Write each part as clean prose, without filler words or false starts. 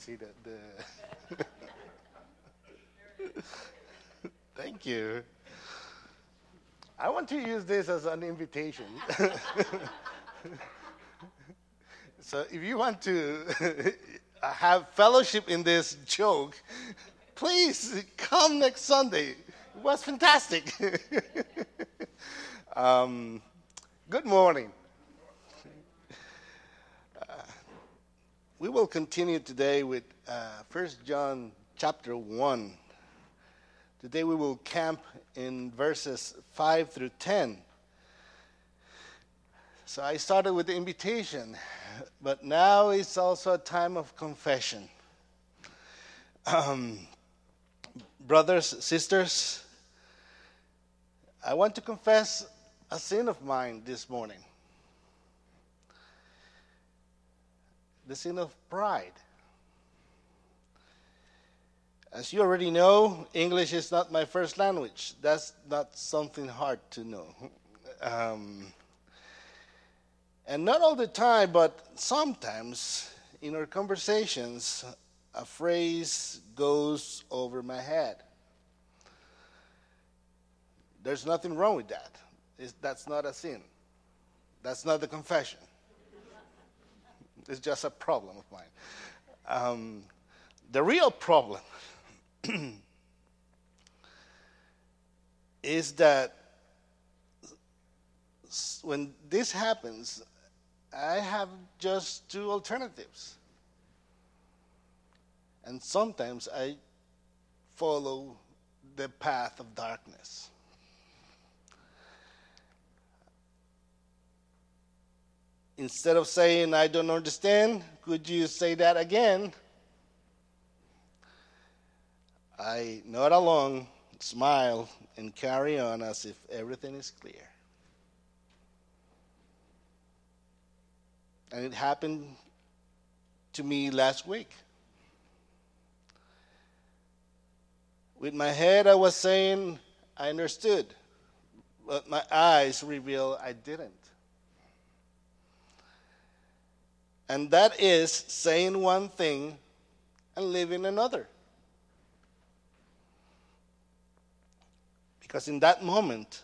See the Thank you. I want to use this as an invitation. So if you want to have fellowship in this joke, please come next Sunday. It was fantastic. um, Good morning. We will continue today with 1 John chapter 1. Today we will camp in verses 5 through 10. So I started with the invitation, but now it's also a time of confession. Brothers, sisters, I want to confess a sin of mine this morning. The sin of pride. As you already know, English is not my first language. That's not something hard to know. And not all the time, but sometimes in our conversations, a phrase goes over my head. There's nothing wrong with that. That's not a sin. That's not the confession. It's just a problem of mine. The real problem is that when this happens, I have just two alternatives. And sometimes I follow the path of darkness. Instead of saying, I don't understand, could you say that again? I nod along, smile, and carry on as if everything is clear. And it happened to me last week. With my head, I was saying I understood, but my eyes reveal I didn't. And that is saying one thing and living another. Because in that moment,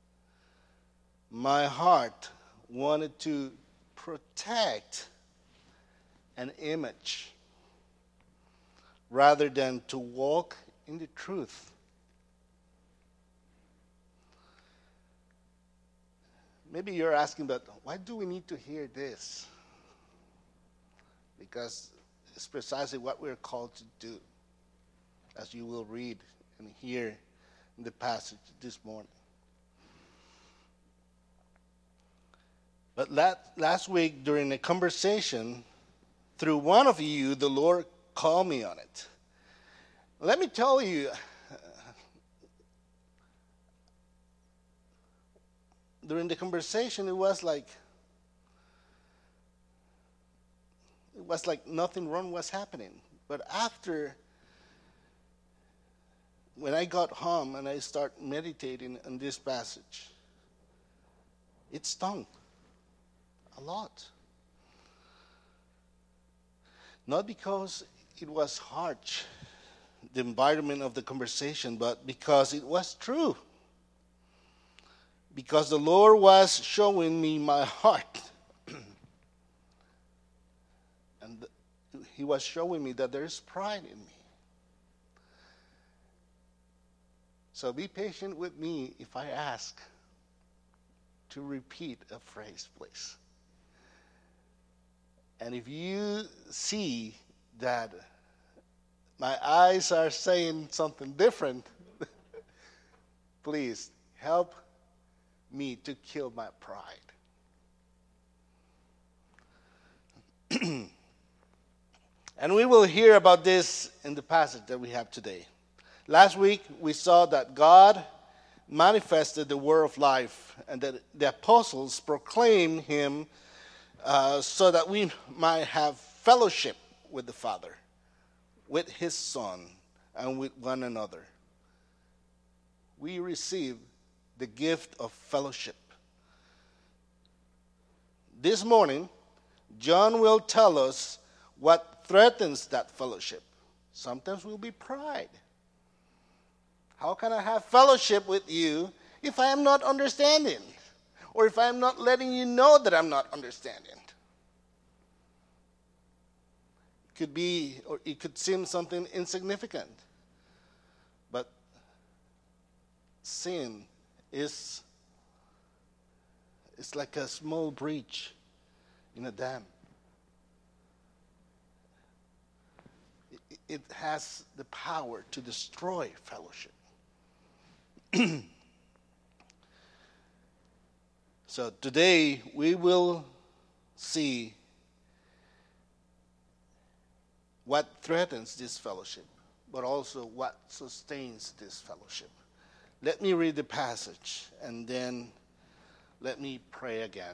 my heart wanted to protect an image rather than to walk in the truth. Maybe you're asking, but why do we need to hear this? Because it's precisely what we're called to do, as you will read and hear in the passage this morning. But last week, during a conversation, through one of you, the Lord called me on it. Let me tell you, during the conversation, it was like nothing wrong was happening. But after, when I got home and I start meditating on this passage, it stung a lot. Not because it was harsh, the environment of the conversation, but because it was true. Because the Lord was showing me my heart. And He was showing me that there is pride in me. So be patient with me if I ask to repeat a phrase, please. And if you see that my eyes are saying something different, please help me to kill my pride. And we will hear about this in the passage that we have today. Last week, we saw that God manifested the word of life and that the apostles proclaimed Him so that we might have fellowship with the Father, with His Son, and with one another. We receive the gift of fellowship. This morning, John will tell us what threatens that fellowship? Sometimes will be pride. How can I have fellowship with you if I am not understanding? Or if I am not letting you know that I'm not understanding? It could be, or it could seem something insignificant. But sin is like a small breach in a dam. It has the power to destroy fellowship. So today we will see what threatens this fellowship, but also what sustains this fellowship. Let me read the passage and then let me pray again.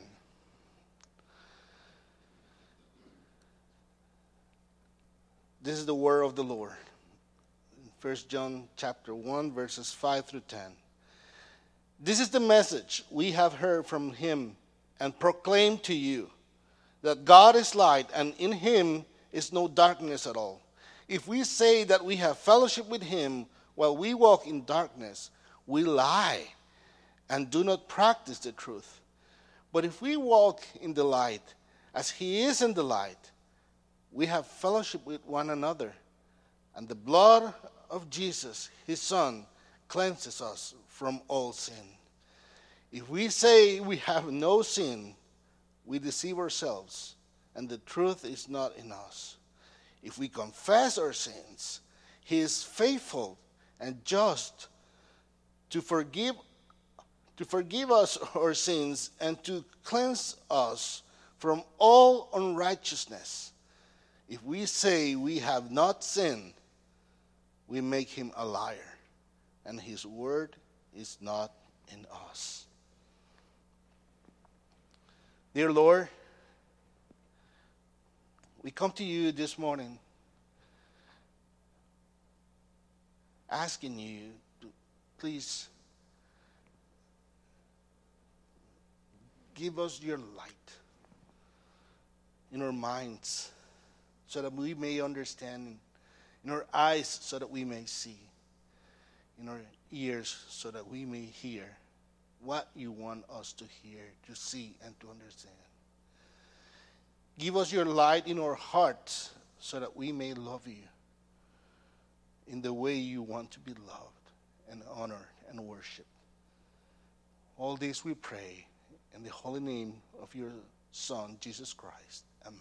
This is the word of the Lord. 1 John chapter 1, verses 5 through 10. This is the message we have heard from him and proclaimed to you, that God is light and in him is no darkness at all. If we say that we have fellowship with him while we walk in darkness, we lie and do not practice the truth. But if we walk in the light, as he is in the light, we have fellowship with one another, and the blood of Jesus, his Son, cleanses us from all sin. If we say we have no sin, we deceive ourselves, and the truth is not in us. If we confess our sins, he is faithful and just to forgive us our sins and to cleanse us from all unrighteousness. If we say we have not sinned, we make him a liar, and his word is not in us. Dear Lord, we come to you this morning asking you to please give us your light in our minds so that we may understand, in our eyes so that we may see, in our ears so that we may hear what you want us to hear, to see, and to understand. Give us your light in our hearts so that we may love you in the way you want to be loved and honored and worshiped. All this we pray in the holy name of your Son, Jesus Christ. Amen.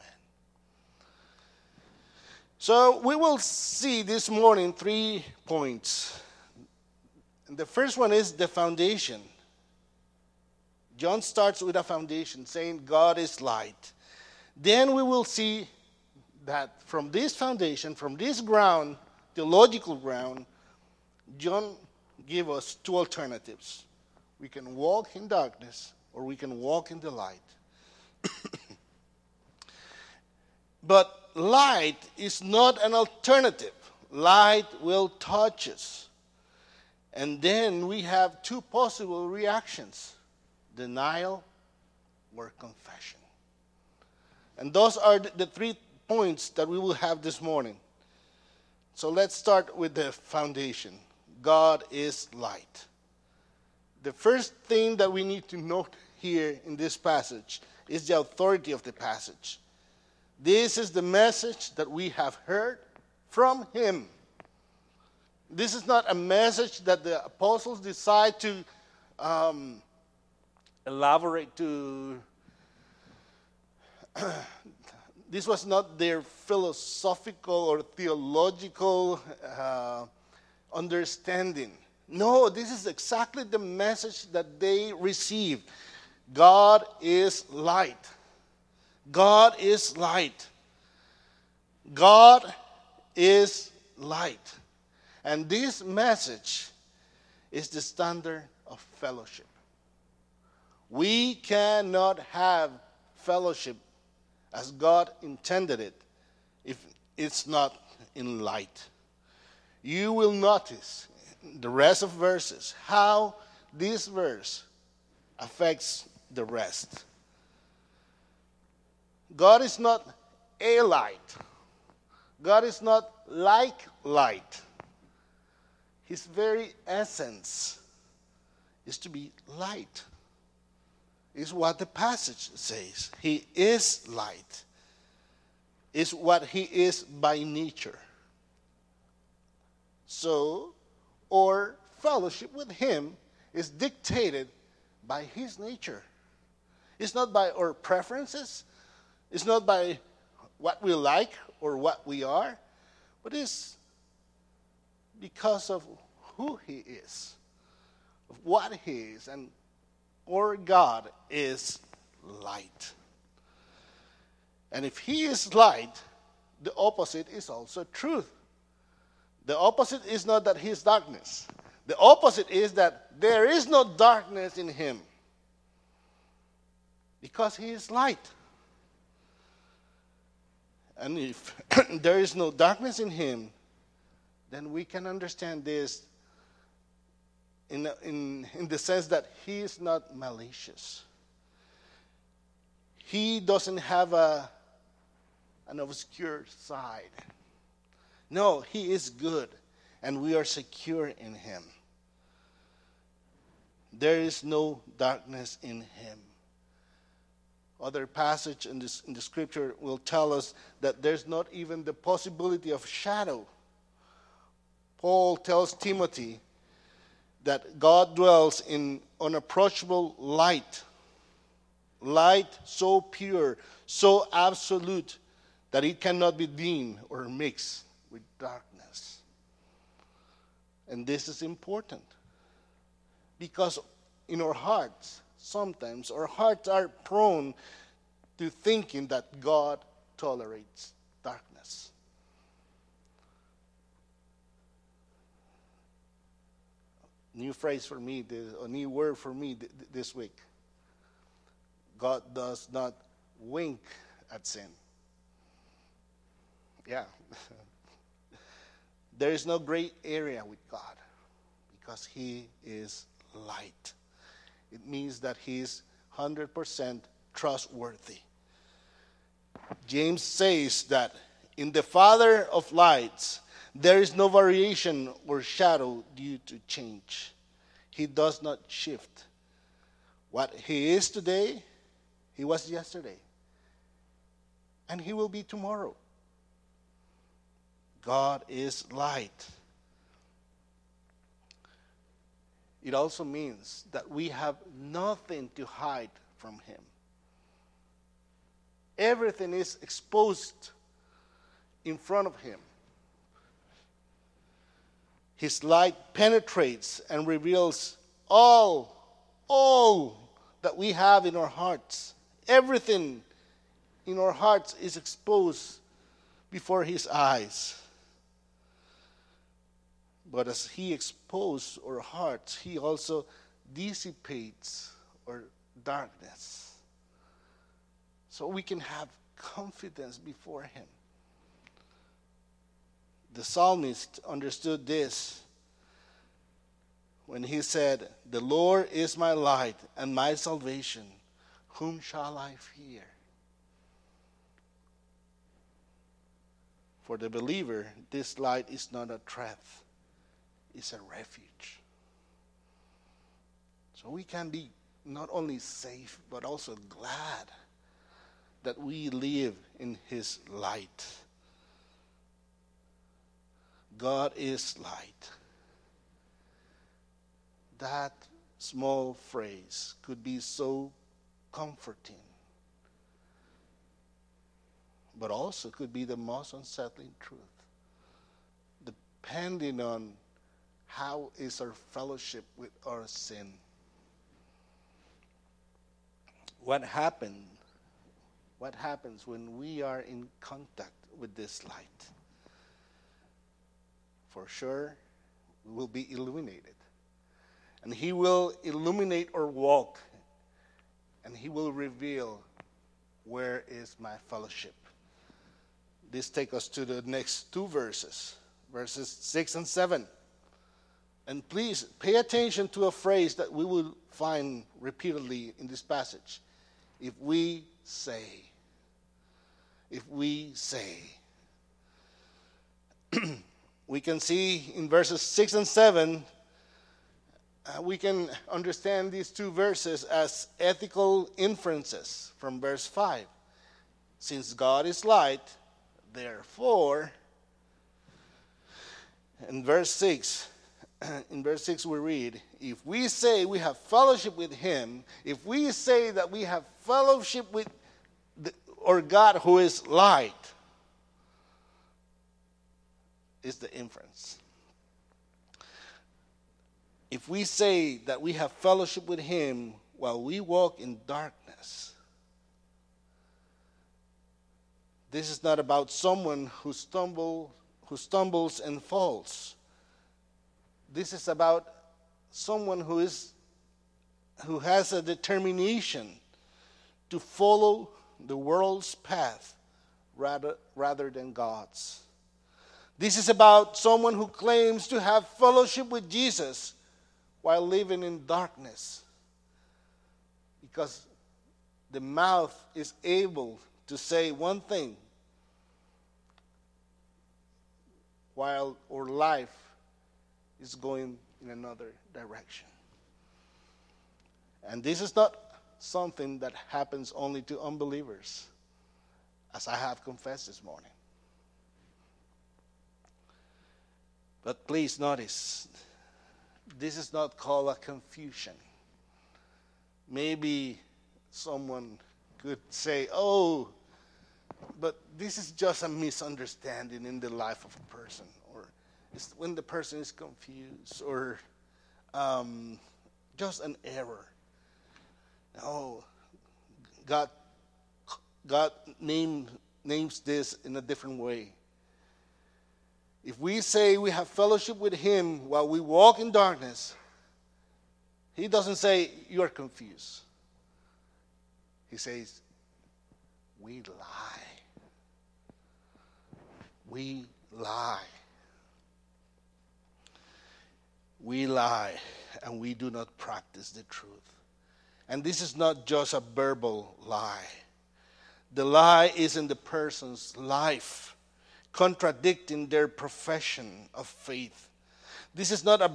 So we will see this morning 3 points. And the first one is the foundation. John starts with a foundation saying God is light. Then we will see that from this foundation, from this ground, theological ground, John gives us 2 alternatives. We can walk in darkness or we can walk in the light. But light is not an alternative. Light will touch us. And then we have 2 possible reactions: denial or confession. And those are the 3 points that we will have this morning. So let's start with the foundation. God is light. The first thing that we need to note here in this passage is the authority of the passage. This is the message that we have heard from him. This is not a message that the apostles decide to elaborate to. This was not their philosophical or theological understanding. No, this is exactly the message that they received. God is light. God is light. God is light. And this message is the standard of fellowship. We cannot have fellowship as God intended it if it's not in light. You will notice in the rest of verses how this verse affects the rest. God is not a light. God is not like light. His very essence is to be light, is what the passage says. He is light, is what he is by nature. So, our fellowship with him is dictated by his nature. It's not by our preferences. It's not by what we like or what we are, but it's because of who he is, of what he is, and our God is light. And if he is light, the opposite is also truth. The opposite is not that he is darkness. The opposite is that there is no darkness in him, because he is light. And if there is no darkness in him, then we can understand this in the sense that he is not malicious. He doesn't have an obscure side. No, he is good, and we are secure in him. There is no darkness in him. Other passage in the scripture will tell us that there's not even the possibility of shadow. Paul tells Timothy that God dwells in unapproachable light. Light so pure, so absolute, that it cannot be dim or mixed with darkness. And this is important, because in our hearts, sometimes our hearts are prone to thinking that God tolerates darkness. New phrase for me, a new word for me this week. God does not wink at sin. Yeah. There is no gray area with God, because he is light. It means that he is 100% trustworthy. James says that in the Father of lights, there is no variation or shadow due to change. He does not shift. What he is today, he was yesterday. And he will be tomorrow. God is light. It also means that we have nothing to hide from him. Everything is exposed in front of him. His light penetrates and reveals all that we have in our hearts. Everything in our hearts is exposed before his eyes. But as he exposes our hearts, he also dissipates our darkness, so we can have confidence before him. The psalmist understood this when he said, "The Lord is my light and my salvation. Whom shall I fear?" For the believer, this light is not a threat. It's a refuge. So we can be not only safe, but also glad that we live in his light. God is light. That small phrase could be so comforting, but also could be the most unsettling truth, depending on how is our fellowship with our sin. What happens when we are in contact with this light? For sure, we will be illuminated. And he will illuminate our walk. And he will reveal, where is my fellowship? This takes us to the next two verses 6 and 7. And please pay attention to a phrase that we will find repeatedly in this passage. If we say. We can see in verses 6 and 7, we can understand these two verses as ethical inferences from verse 5. Since God is light, therefore, in verse 6 we read, if we say we have fellowship with him, if we say that we have fellowship with or God who is light, is the inference. If we say that we have fellowship with him while we walk in darkness, this is not about someone who stumbles and falls. This is about someone who has a determination to follow the world's path rather than God's. This is about someone who claims to have fellowship with Jesus while living in darkness, because the mouth is able to say one thing while our life is going in another direction. And this is not something that happens only to unbelievers, as I have confessed this morning. But please notice, this is not called a confusion. Maybe someone could say, oh, but this is just a misunderstanding in the life of a person, or it's when the person is confused, or just an error. Oh, God names this in a different way. If we say we have fellowship with him while we walk in darkness, he doesn't say you are confused. He says, we lie. We lie. We lie, and we do not practice the truth. And this is not just a verbal lie. The lie is in the person's life, contradicting their profession of faith. This is not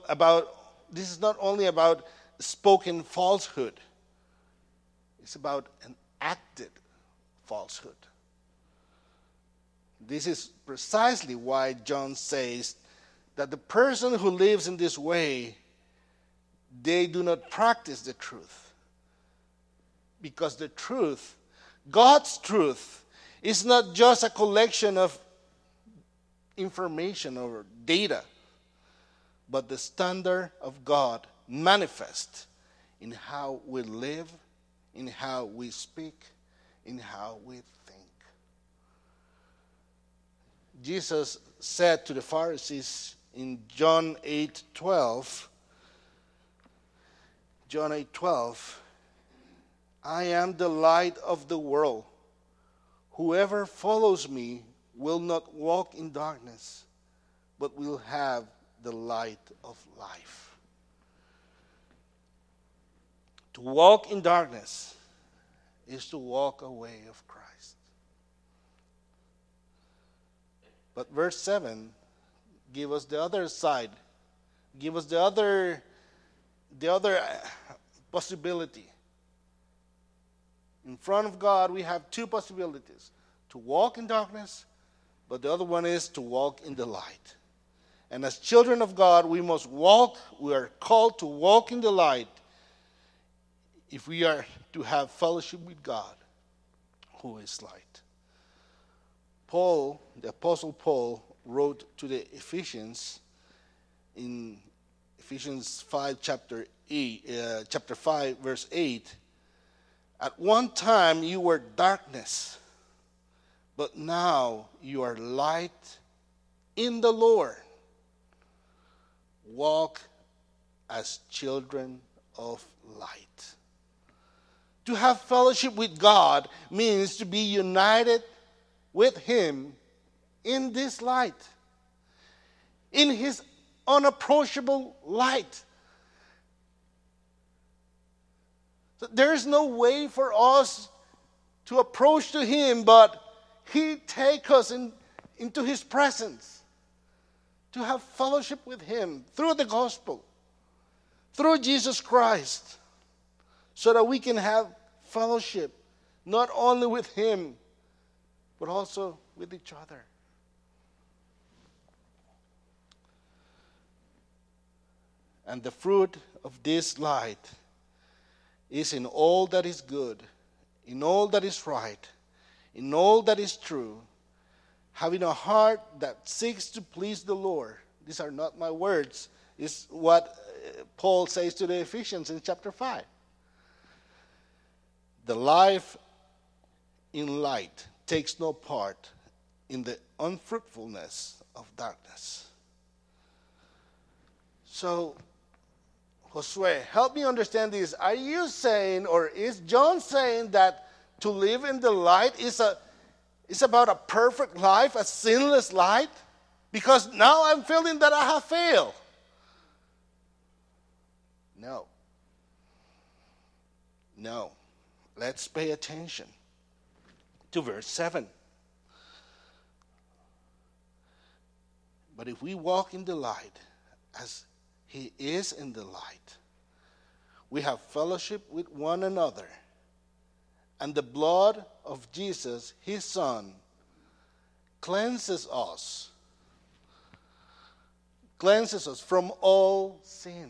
only about spoken falsehood. It's about an acted falsehood. This is precisely why John says that the person who lives in this way, they do not practice the truth. Because the truth, God's truth, is not just a collection of information or data, but the standard of God manifest in how we live, in how we speak, in how we think. Jesus said to the Pharisees in John 8:12, I am the light of the world. Whoever follows me will not walk in darkness, but will have the light of life. To walk in darkness is to walk away of Christ. But verse 7 give us the other side, give us the other possibility. In front of God, we have two possibilities: to walk in darkness, but the other one is to walk in the light. And as children of God, we are called to walk in the light if we are to have fellowship with God, who is light. Paul, the Apostle Paul, wrote to the Ephesians in Ephesians 5, chapter 5, verse 8, at one time you were darkness, but now you are light in the Lord. Walk as children of light. To have fellowship with God means to be united with him in this light, in his unapproachable light. So there is no way for us to approach to him, but he takes us into his presence. to have fellowship with Him through the gospel, through Jesus Christ, so that we can have fellowship not only with Him, but also with each other. And the fruit of this light is in all that is good, in all that is right, in all that is true, having a heart that seeks to please the Lord. These are not my words. It's what Paul says to the Ephesians in chapter 5. The life in light takes no part in the unfruitfulness of darkness. So, Josue, help me understand this. Are you saying, or is John saying, that to live in the light is about a perfect life, a sinless life? Because now I'm feeling that I have failed. No. No. Let's pay attention to verse 7. But if we walk in the light as He is in the light, we have fellowship with one another, and the blood of Jesus, His Son, cleanses us from all sin.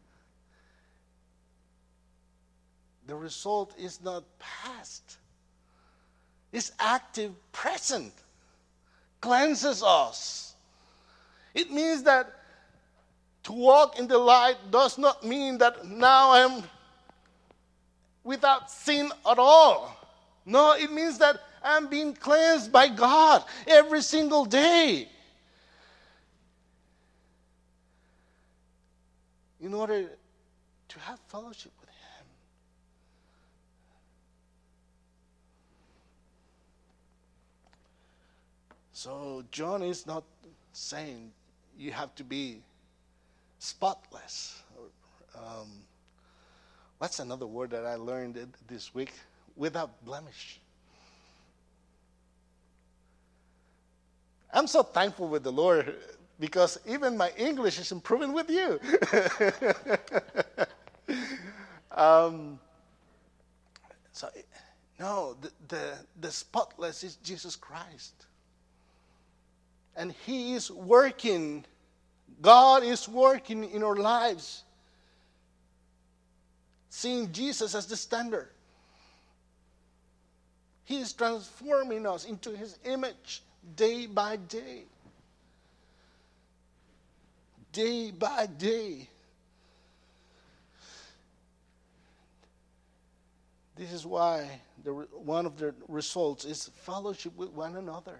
The result is not past. It's active, present. Cleanses us. It means that to walk in the light does not mean that now I'm without sin at all. No, it means that I'm being cleansed by God every single day. In order to have fellowship with Him. So John is not saying you have to be spotless. What's another word that I learned this week? Without blemish. I'm so thankful with the Lord because even my English is improving with you. The spotless is Jesus Christ. And He is working. God is working in our lives. Seeing Jesus as the standard. He is transforming us into His image day by day. Day by day. This is why one of the results is fellowship with one another.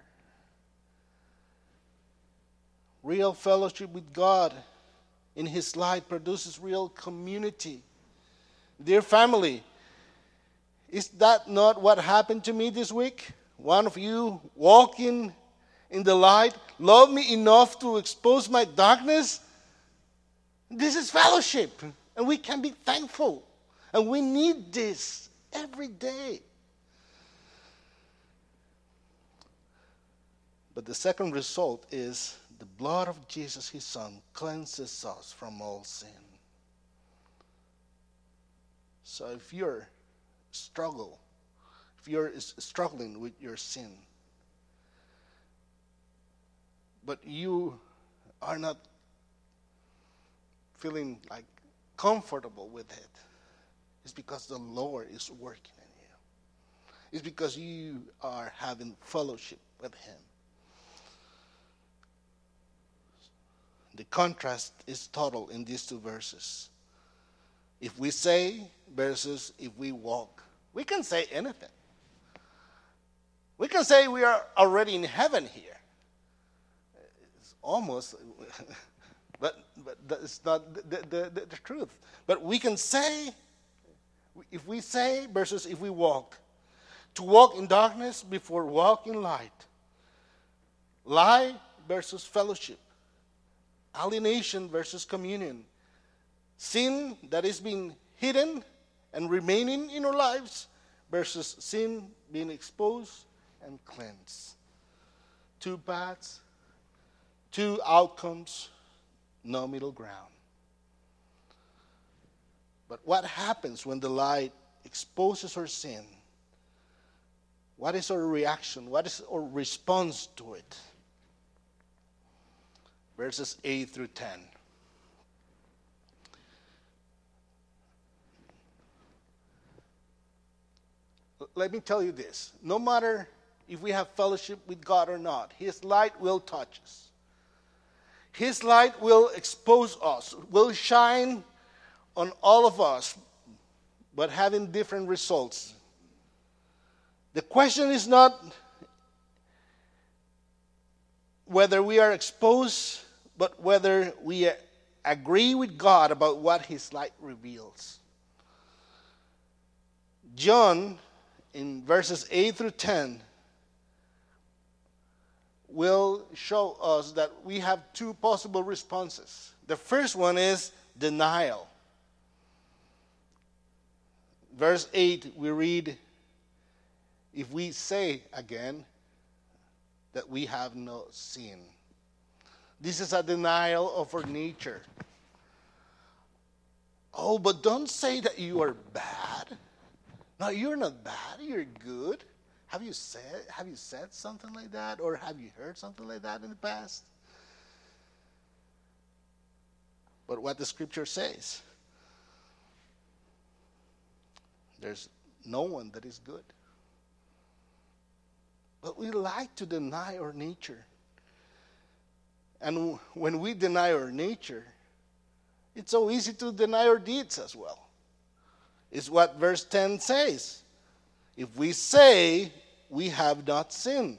Real fellowship with God in His light produces real community. Dear family, is that not what happened to me this week? One of you walking in the light, loved me enough to expose my darkness. This is fellowship, and we can be thankful. And we need this every day. But the second result is the blood of Jesus, His Son, cleanses us from all sin. So if you're struggling with your sin, but you are not feeling like comfortable with it, it's because the Lord is working in you. It's because you are having fellowship with Him. The contrast is total in these two verses. If we say versus if we walk. We can say anything. We can say we are already in heaven here. It's almost, but that's not the truth. But we can say, if we say versus if we walk. To walk in darkness before walk in light. Lie versus fellowship. Alienation versus communion. Sin that is being hidden and remaining in our lives versus sin being exposed and cleansed. Two paths, two outcomes, no middle ground. But what happens when the light exposes our sin? What is our reaction? What is our response to it? Verses 8 through 10. Let me tell you this. No matter if we have fellowship with God or not, His light will touch us. His light will expose us, will shine on all of us, but having different results. The question is not whether we are exposed, but whether we agree with God about what His light reveals. John, in verses 8 through 10, will show us that we have two possible responses. The first one is denial. Verse 8, we read, if we say again that we have no sin. This is a denial of our nature. Oh, but don't say that you are bad. No, you're not bad. You're good. Have you said something like that? Or have you heard something like that in the past? But what the scripture says, there's no one that is good. But we like to deny our nature. And when we deny our nature, it's so easy to deny our deeds as well. It's what verse 10 says. If we say we have not sinned.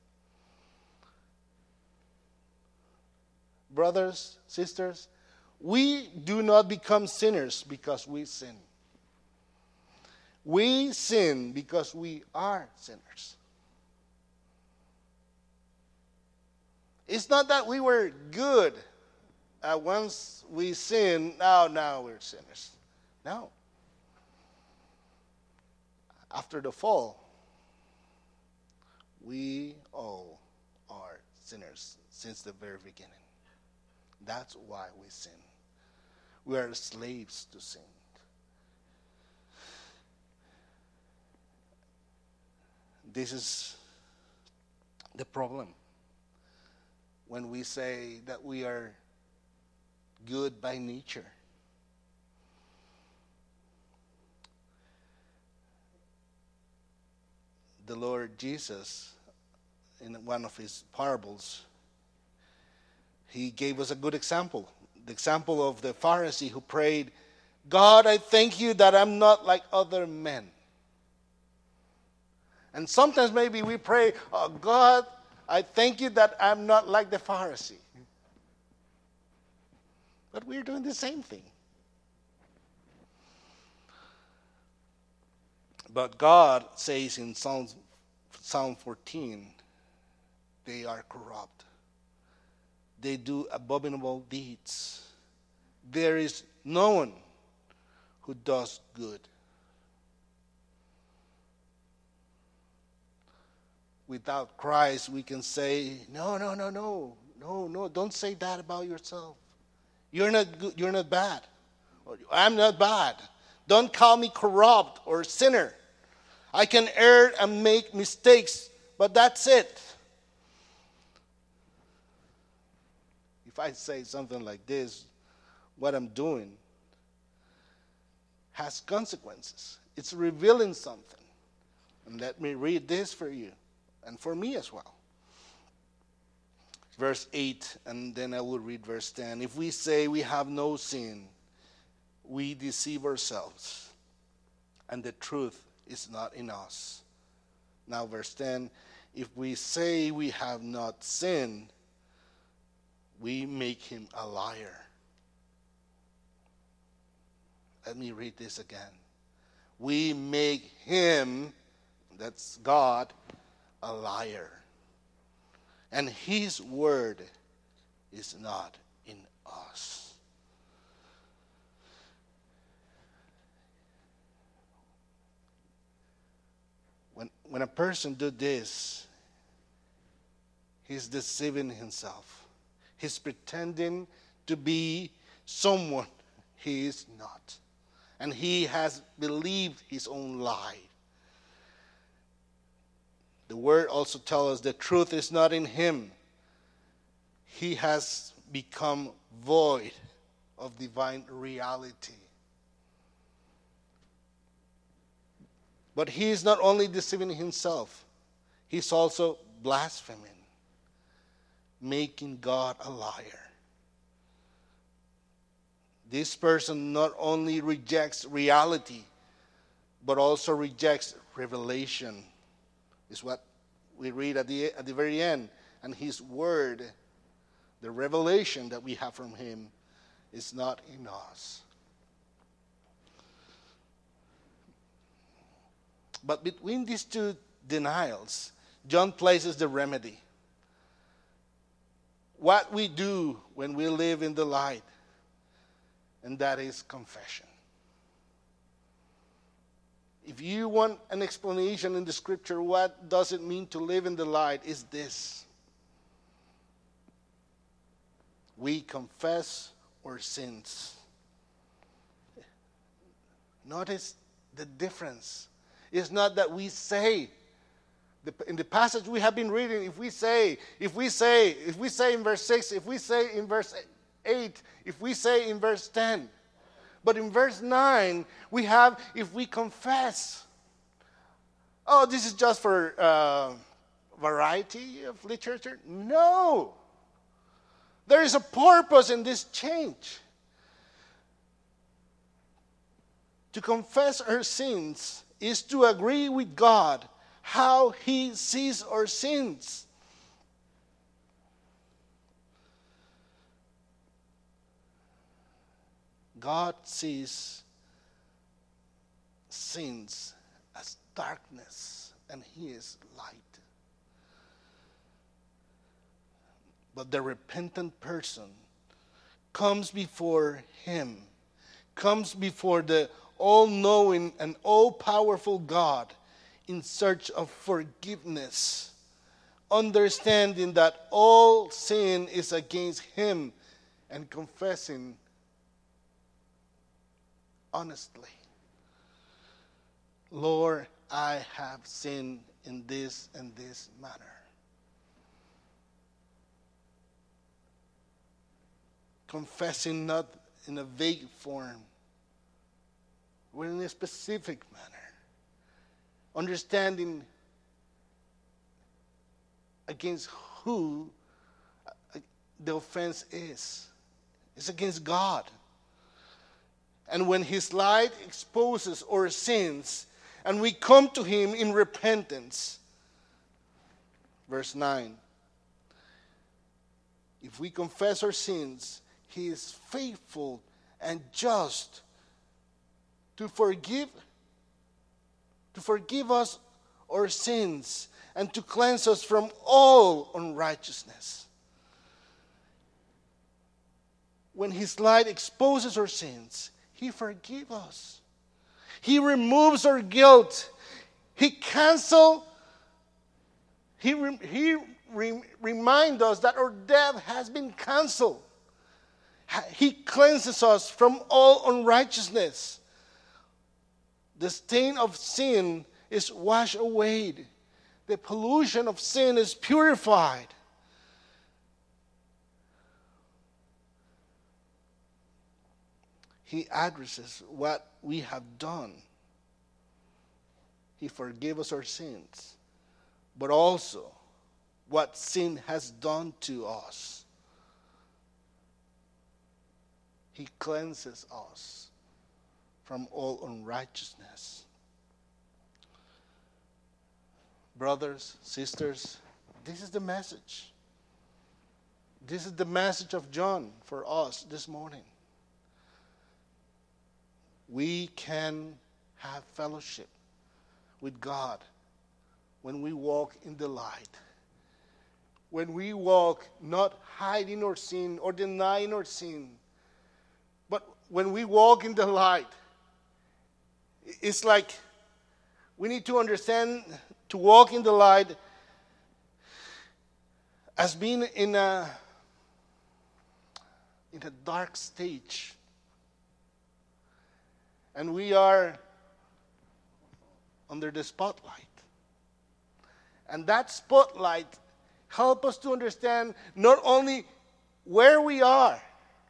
Brothers, sisters, we do not become sinners because we sin. We sin because we are sinners. It's not that we were good. Once we sin, now we're sinners. No. After the fall, we all are sinners since the very beginning. That's why we sin. We are slaves to sin. This is the problem. When we say that we are good by nature. The Lord Jesus, in one of his parables, he gave us a good example. The example of the Pharisee who prayed, God, I thank you that I'm not like other men. And sometimes maybe we pray, oh, God, I thank you that I'm not like the Pharisee. But we're doing the same thing. But God says in Psalm 14, they are corrupt. They do abominable deeds. There is no one who does good. Without Christ, we can say, no, don't say that about yourself. You're not good, you're not bad. Or, I'm not bad. Don't call me corrupt or sinner. I can err and make mistakes, but that's it. If I say something like this, what I'm doing has consequences. It's revealing something. And let me read this for you, and for me as well. Verse 8, and then I will read verse 10. If we say we have no sin, we deceive ourselves, and the truth is not in us. Now verse 10, if we say we have not sinned, we make him a liar. Let me read this again. We make him, that's God, a liar. And his word is not in us. When a person does this, he's deceiving himself. He's pretending to be someone he is not. And he has believed his own lie. The word also tells us the truth is not in him. He has become void of divine reality. But he is not only deceiving himself, he's also blaspheming, making God a liar. This person not only rejects reality, but also rejects revelation, is what we read at the very end. And his word, the revelation that we have from him, is not in us. But between these two denials, John places the remedy. What we do when we live in the light, and that is confession. If you want an explanation in the scripture, what does it mean to live in the light, is this. We confess our sins. Notice the difference. It's not that we say. In the passage we have been reading, if we say in verse 6, if we say in verse 8, if we say in verse 10. But in verse 9, we have, if we confess. Oh, this is just for variety of literature? No. There is a purpose in this change. To confess our sins is to agree with God how he sees our sins. God sees sins as darkness, and he is light. But the repentant person comes before him, comes before the all-knowing and all-powerful God in search of forgiveness, understanding that all sin is against him, and confessing honestly, Lord, I have sinned in this and this manner. Confessing not in a vague form, but in a specific manner. Understanding against who the offense is. It's against God. And when his light exposes our sins, and we come to him in repentance, verse 9, if we confess our sins, he is faithful and just to forgive us our sins and to cleanse us from all unrighteousness. When his light exposes our sins, he forgives us. He removes our guilt. He cancels. He reminds us that our debt has been canceled. He cleanses us from all unrighteousness. The stain of sin is washed away. The pollution of sin is purified. He addresses what we have done. He forgives us our sins, but also what sin has done to us. He cleanses us from all unrighteousness. Brothers, sisters, this is the message. This is the message of John for us this morning. We can have fellowship with God when we walk in the light. When we walk not hiding our sin or denying our sin, but when we walk in the light, it's like we need to understand to walk in the light as being in a in a dark stage. And we are under the spotlight. And that spotlight helps us to understand not only where we are,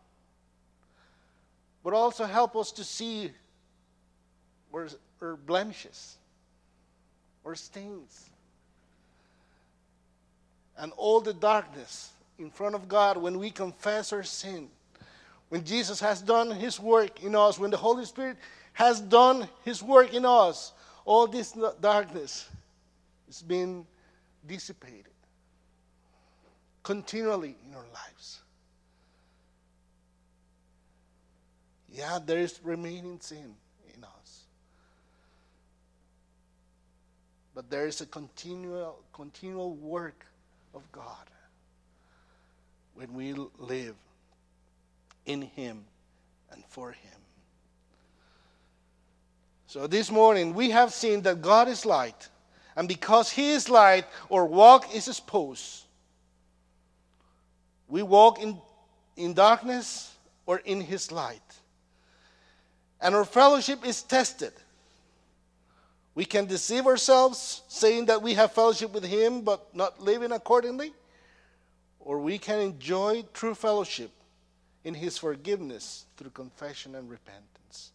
but also help us to see our blemishes, or stains, and all the darkness in front of God when we confess our sin. When Jesus has done His work in us, when the Holy Spirit has done His work in us, all this darkness is being dissipated continually in our lives. Yeah, there is remaining sin in us. But there is a continual work of God when we live in Him and for Him. So this morning we have seen that God is light, and because He is light, our walk is exposed. We walk in darkness or in His light. And our fellowship is tested. We can deceive ourselves, saying that we have fellowship with Him, but not living accordingly. Or we can enjoy true fellowship in His forgiveness through confession and repentance.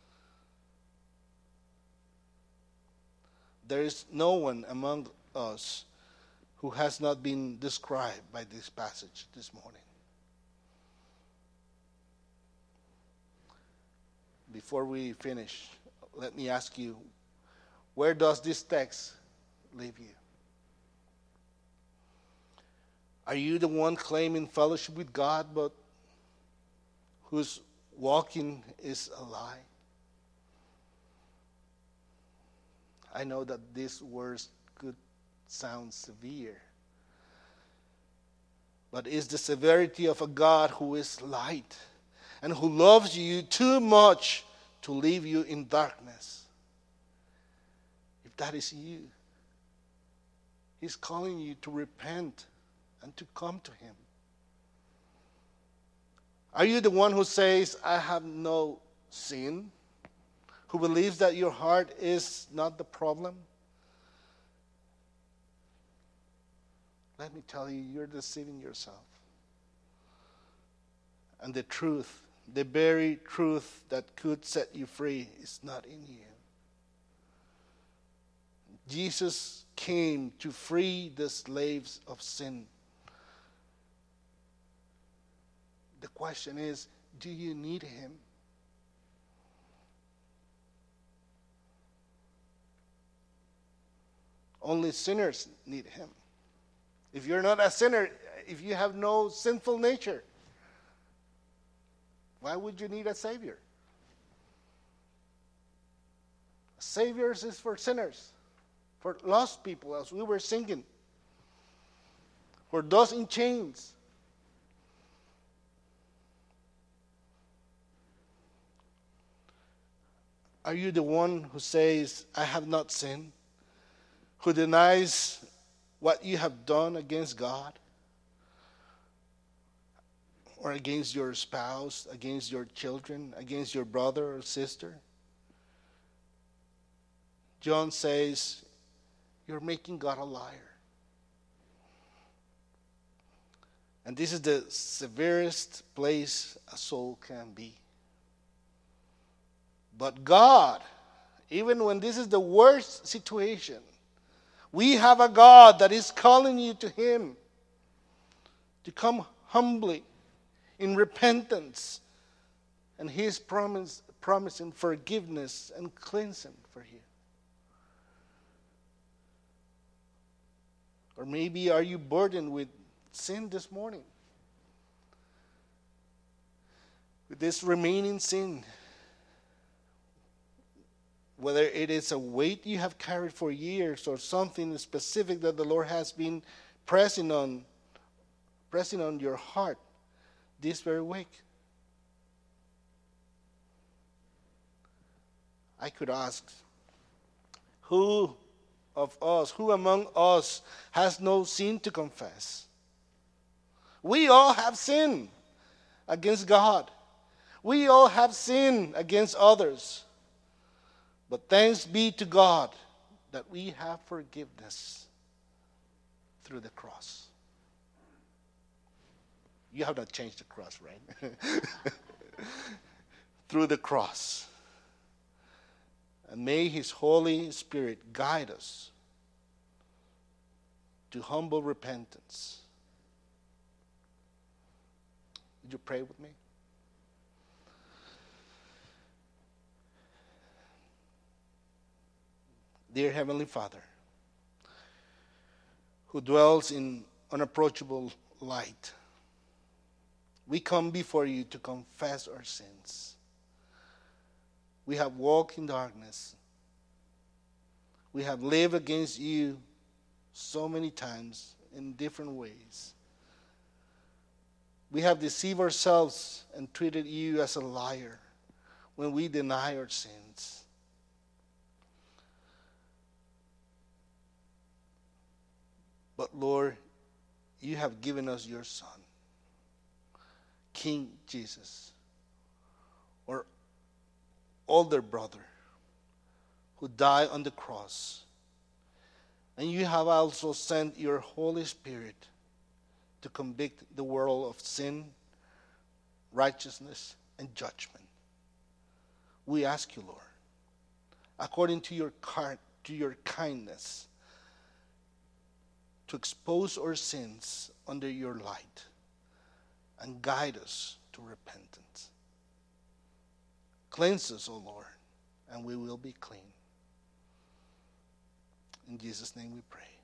There is no one among us who has not been described by this passage this morning. Before we finish, let me ask you, where does this text leave you? Are you the one claiming fellowship with God, but whose walking is a lie? I know that these words could sound severe, but it's the severity of a God who is light and who loves you too much to leave you in darkness. If that is you, He's calling you to repent and to come to Him. Are you the one who says, I have no sin? Who believes that your heart is not the problem? Let me tell you, you're deceiving yourself. And the truth, the very truth that could set you free, is not in you. Jesus came to free the slaves of sin. The question is, do you need Him? Only sinners need Him. If you're not a sinner, if you have no sinful nature, why would you need a Savior? A Savior is for sinners, for lost people, as we were singing, for those in chains. Are you the one who says, I have not sinned? Who denies what you have done against God? Or against your spouse, against your children, against your brother or sister? John says, you're making God a liar. And this is the severest place a soul can be. But God, even when this is the worst situation, we have a God that is calling you to Him, to come humbly in repentance, and He is promising forgiveness and cleansing for you. Or maybe are you burdened with sin this morning? With this remaining sin, whether it is a weight you have carried for years or something specific that the Lord has been pressing on your heart this very week. I could ask, who among us has no sin to confess? We all have sinned. against God. We all have sinned against others. But thanks be to God that we have forgiveness through the cross. You have not changed the cross, right? Through the cross. And may His Holy Spirit guide us to humble repentance. Would you pray with me? Dear Heavenly Father, who dwells in unapproachable light, we come before you to confess our sins. We have walked in darkness. We have lived against you so many times in different ways. We have deceived ourselves and treated you as a liar when we deny our sins. But Lord, you have given us your Son, King Jesus, our older brother, who died on the cross. And you have also sent your Holy Spirit to convict the world of sin, righteousness, and judgment. We ask you, Lord, according to your kindness, to expose our sins under your light and guide us to repentance. Cleanse us, O Lord, and we will be clean. In Jesus' name we pray.